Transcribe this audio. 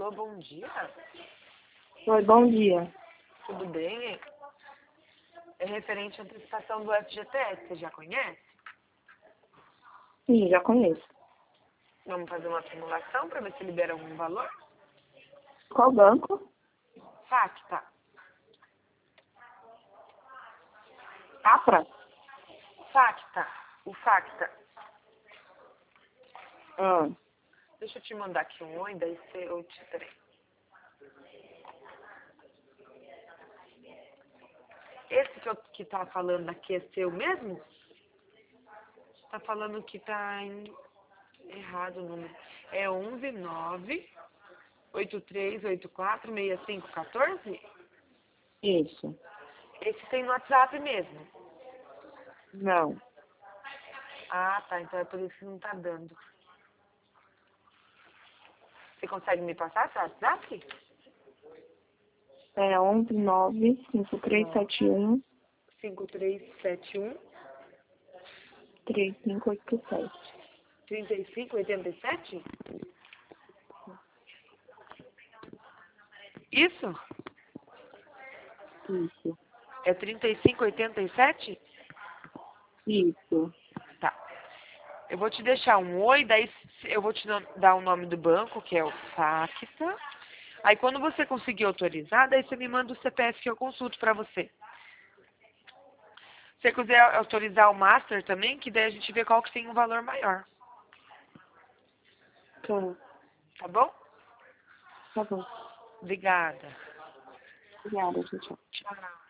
Alô, bom dia. Oi, bom dia. Tudo bem? É referente à antecipação do FGTS, você já conhece? Sim, já conheço. Vamos fazer uma simulação para ver se libera algum valor? Qual banco? Facta. Afra? Facta. O Facta. Ah, Deixa eu te mandar aqui um oi, daí eu te trei. Esse que tá falando aqui é seu mesmo? Tá falando que tá errado o número. É 119-8384-6514? isso. Esse tem no WhatsApp mesmo. Não. Ah, tá. Então é por isso que não tá dando. Você consegue me passar seu WhatsApp? É 11 9 5371 5371 3587. 3587? Isso? Isso. É 3587? Isso. Tá. Eu vou te deixar um oi, daí eu vou te dar o nome do banco, que é o Facta. Aí quando você conseguir autorizar, daí você me manda o CPF que eu consulto pra você. Se você quiser autorizar o Master também, que daí a gente vê qual que tem um valor maior. Tá. Tá bom? Tá bom. Obrigada. Obrigada, tchau, tchau. Tchau.